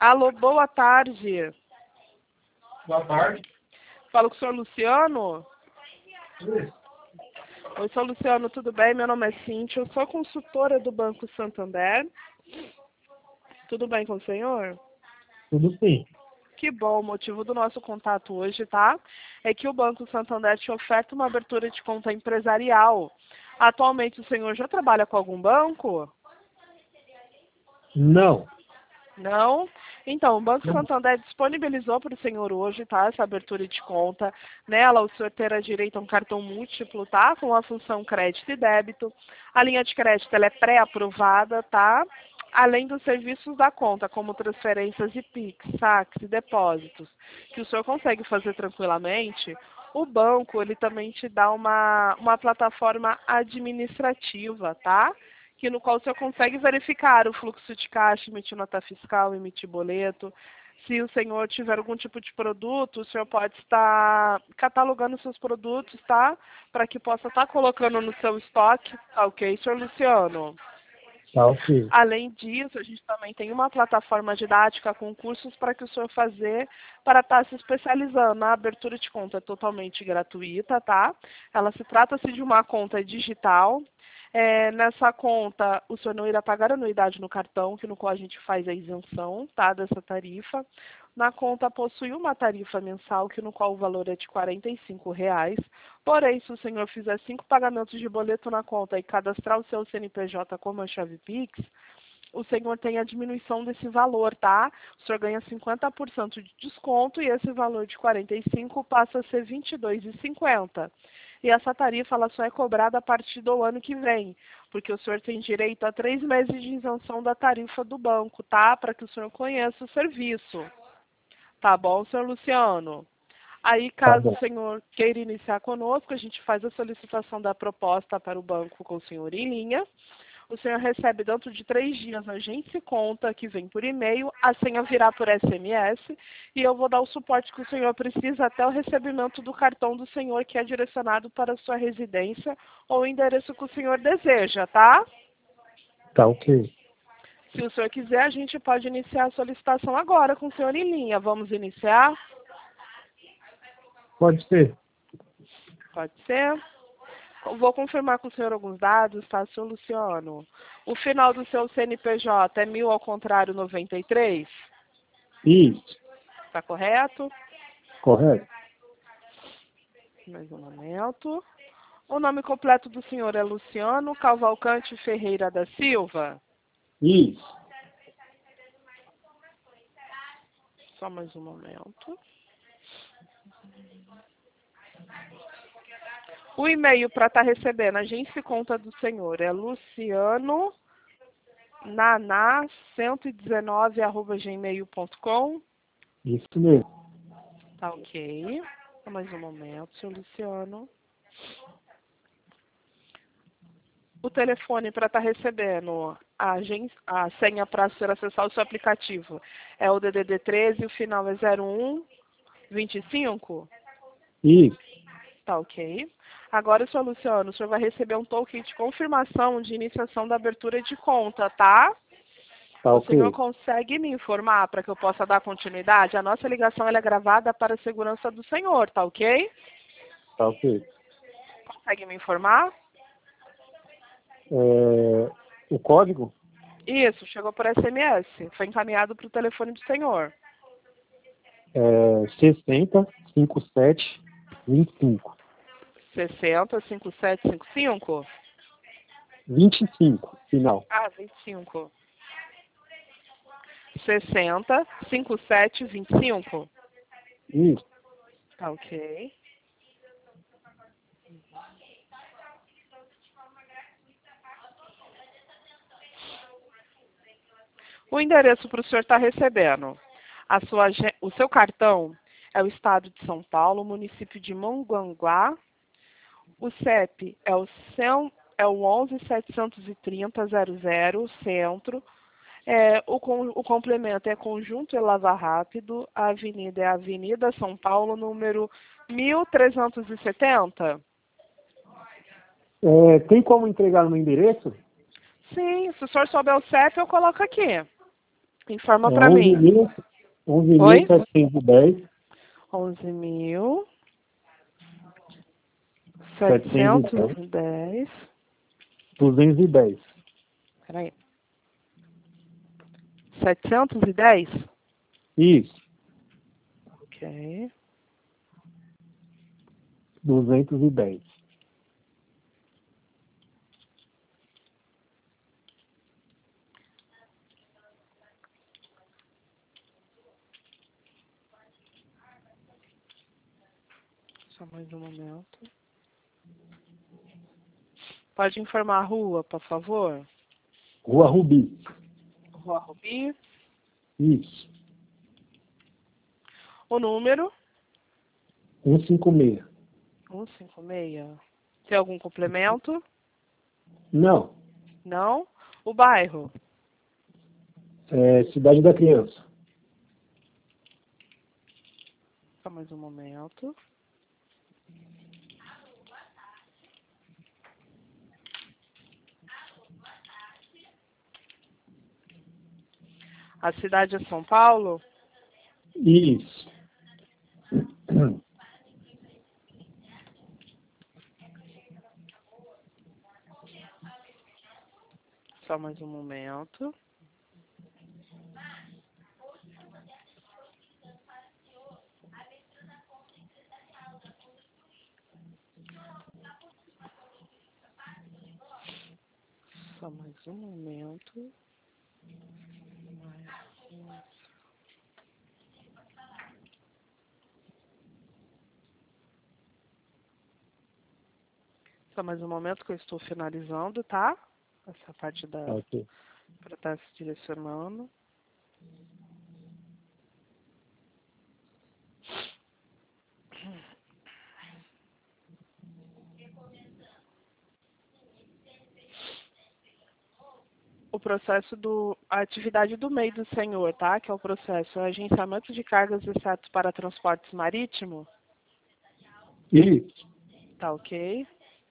Alô, boa tarde. Boa tarde. Falo com o senhor Luciano? Isso. Oi, senhor Luciano, tudo bem? Meu nome é Cíntia, eu sou consultora do Banco Santander. Tudo bem com o senhor? Tudo sim. Que bom, o motivo do nosso contato hoje, tá? É que o Banco Santander te oferta uma abertura de conta empresarial. Atualmente o senhor já trabalha com algum banco? Não. Não? Então, o Banco Não. Santander disponibilizou para o senhor hoje, tá? Essa abertura de conta. Nela, o senhor terá direito a um cartão múltiplo, tá? Com a função crédito e débito. A linha de crédito, ela é pré-aprovada, tá? Além dos serviços da conta, como transferências e PIX, saques e depósitos, que o senhor consegue fazer tranquilamente. O banco, ele também te dá uma plataforma administrativa, tá? Que no qual o senhor consegue verificar o fluxo de caixa, emitir nota fiscal, emitir boleto. Se o senhor tiver algum tipo de produto, o senhor pode estar catalogando seus produtos, tá? Para que possa estar colocando no seu estoque, tá ok, senhor Luciano? Tá ok. Além disso, a gente também tem uma plataforma didática com cursos para que o senhor fazer para estar se especializando. A abertura de conta é totalmente gratuita, tá? Ela se trata-se de uma conta digital. Nessa conta, o senhor não irá pagar anuidade no cartão, que no qual a gente faz a isenção, tá, dessa tarifa. Na conta possui uma tarifa mensal, que no qual o valor é de R$ 45. Porém, se o senhor fizer 5 pagamentos de boleto na conta e cadastrar o seu CNPJ como a chave Pix, o senhor tem a diminuição desse valor, tá? O senhor ganha 50% de desconto e esse valor de 45 passa a ser R$ 22,50. E essa tarifa ela só é cobrada a partir do ano que vem, porque o senhor tem direito a 3 meses de isenção da tarifa do banco, tá? Para que o senhor conheça o serviço. Tá bom, senhor Luciano? Aí, Tá caso o bom. senhor queira iniciar conosco, a gente faz a solicitação da proposta para o banco com o senhor em linha. O senhor recebe dentro de 3 dias a agência conta, que vem por e-mail, a senha virá por SMS, e eu vou dar o suporte que o senhor precisa até o recebimento do cartão do senhor, que é direcionado para a sua residência ou o endereço que o senhor deseja, tá? Tá ok. Se o senhor quiser, a gente pode iniciar a solicitação agora com o senhor em linha. Vamos iniciar? Pode ser. Pode ser? Eu vou confirmar com o senhor alguns dados, tá, senhor Luciano? O final do seu CNPJ é 1000 ao contrário 93? Isso. Está correto? Correto. Mais um momento. O nome completo do senhor é Luciano Cavalcante Ferreira da Silva? Isso. Só mais um momento. O e-mail para estar recebendo a agência e conta do senhor é lucianonaná119@gmail.com. Isso mesmo. Tá ok. Só mais um momento, senhor Luciano. O telefone para estar recebendo a senha para ser acessar o seu aplicativo é o DDD 13, o final é 0125? Isso. Tá ok. Agora, senhor Luciano, o senhor vai receber um token de confirmação de iniciação da abertura de conta, tá? Tá O senhor ok. consegue me informar para que eu possa dar continuidade? A nossa ligação ela é gravada para a segurança do senhor, tá ok? Tá ok. Consegue me informar? O código Isso, chegou por SMS. Foi encaminhado para o telefone do senhor. é 605725. 605755? 25, final. Ah, 25. 605725. Isso. Tá ok. O endereço para o senhor estar recebendo. O seu cartão é o estado de São Paulo, município de Mongaguá. O CEP é o 11 730 00, centro. O complemento é Conjunto e Lava Rápido. A avenida é Avenida São Paulo, número 1370. Tem como entregar no endereço? Sim, se o senhor souber o CEP, eu coloco aqui. Informa É para mim. 11.710, 11.710. 210. Peraí. 710? Isso, Ok. 210. Só mais um momento. Pode informar a rua, por favor? Rua Rubi. Rua Rubi. Isso, O número? 156. 156. Tem algum complemento? Não, Não? O bairro? Cidade da Criança. Só mais um momento. A cidade é São Paulo? Isso. Só mais um momento. Só mais um momento. Só mais um momento que eu estou finalizando, tá? Essa parte da Ok. para estar se direcionando. O processo a atividade do MEI do Senhor, tá? Que é o processo, agenciamento de cargas exceto para transportes marítimos, Isso. tá ok?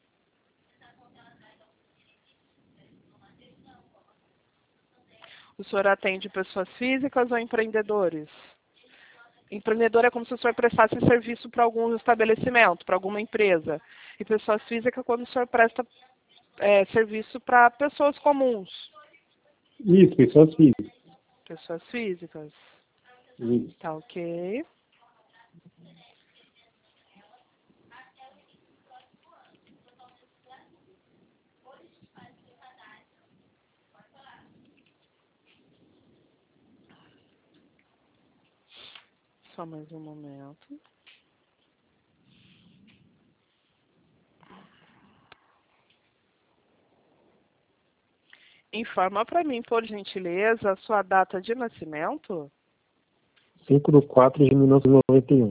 O senhor atende pessoas físicas ou empreendedores? Empreendedor é como se o senhor prestasse serviço para algum estabelecimento, para alguma empresa. E pessoas físicas é quando o senhor presta serviço para pessoas comuns. Isso, pessoas físicas. Pessoas físicas. Isso. Tá ok. Só mais um momento. Informa para mim, por gentileza, a sua data de nascimento. 5/4/1991.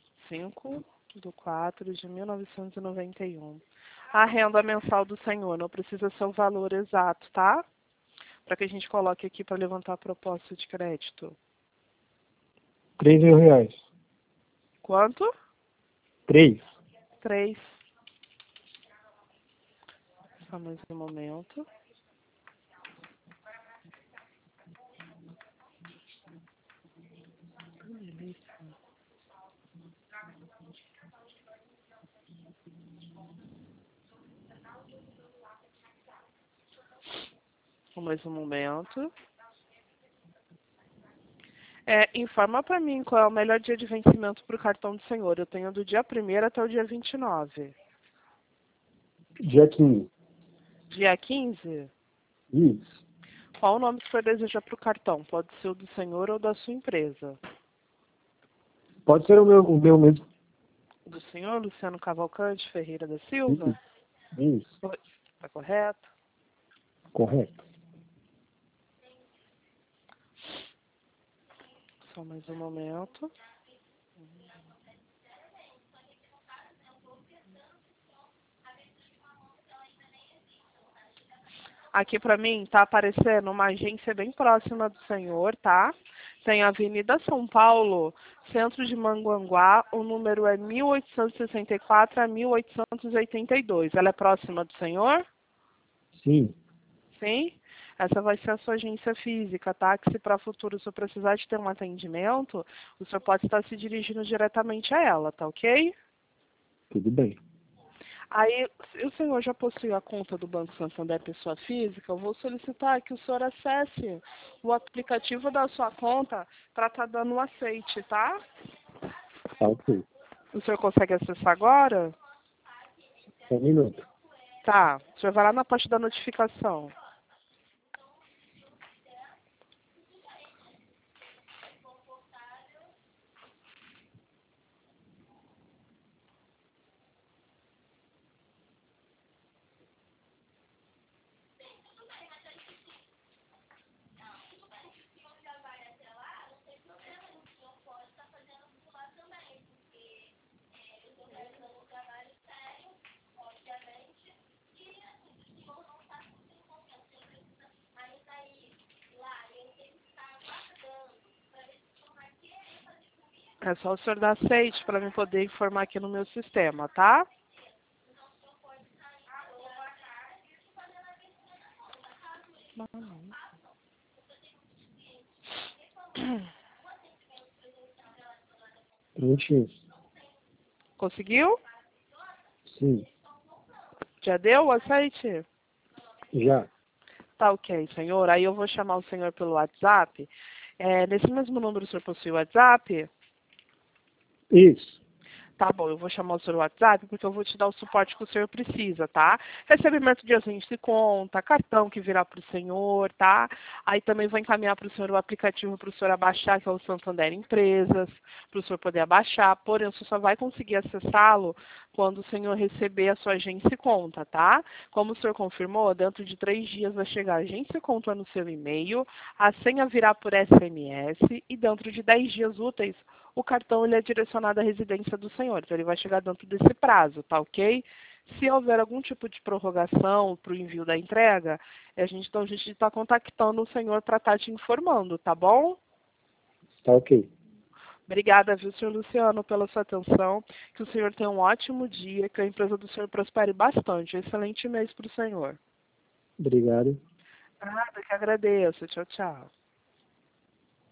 5/4/1991. A renda mensal do senhor, não precisa ser o valor exato, tá? Para que a gente coloque aqui para levantar a proposta de crédito. R$ 3.000. Quanto? 3. 3. Só mais um momento. Só mais um momento. Informa para mim qual é o melhor dia de vencimento para o cartão do senhor. Eu tenho do dia 1º até o dia 29. Dia 15. Dia 15? Isso. Qual o nome que o senhor deseja para o cartão? Pode ser o do senhor ou da sua empresa. Pode ser o meu mesmo. Do senhor Luciano Cavalcante Ferreira da Silva? Isso. Está correto? Correto. Só mais um momento. Aqui para mim está aparecendo uma agência bem próxima do senhor, tá? Tem a Avenida São Paulo, centro de Manguanguá. O número é 1864 a 1882. Ela é próxima do senhor? Sim. Sim? essa vai ser a sua agência física, tá? Que se para futuro o senhor precisar de ter um atendimento, o senhor pode estar se dirigindo diretamente a ela, tá ok? Tudo bem. Aí, se o senhor já possui a conta do Banco Santander pessoa física, eu vou solicitar que o senhor acesse o aplicativo da sua conta para estar dando um aceite, tá? Tá ok. O senhor consegue acessar agora? Só um minuto. Tá. O senhor vai lá na parte da notificação. É só o senhor dar aceite para mim poder informar aqui no meu sistema, tá? Prontinho. Conseguiu? Sim. Já deu o aceite? Já. Tá ok, senhor. Aí eu vou chamar o senhor pelo WhatsApp. Nesse mesmo número o senhor possui o WhatsApp? Isso. Tá bom, eu vou chamar o senhor no WhatsApp porque eu vou te dar o suporte que o senhor precisa, tá? Recebimento de agente de conta, cartão que virá para o senhor, tá? Aí também vou encaminhar para o senhor o aplicativo para o senhor abaixar, que é o Santander Empresas, para o senhor poder abaixar, porém o senhor só vai conseguir acessá-lo quando o senhor receber a sua agência e conta, tá? Como o senhor confirmou, dentro de 3 dias vai chegar a agência e conta no seu e-mail, a senha virá por SMS e dentro de 10 dias úteis o cartão ele é direcionado à residência do senhor, então ele vai chegar dentro desse prazo, tá ok? Se houver algum tipo de prorrogação para o envio da entrega, a gente está contactando o senhor para estar te informando, tá bom? Tá ok. Obrigada, viu, senhor Luciano, pela sua atenção. Que o senhor tenha um ótimo dia, que a empresa do senhor prospere bastante. Excelente mês para o senhor. Obrigado. Nada, que agradeço. Tchau, tchau.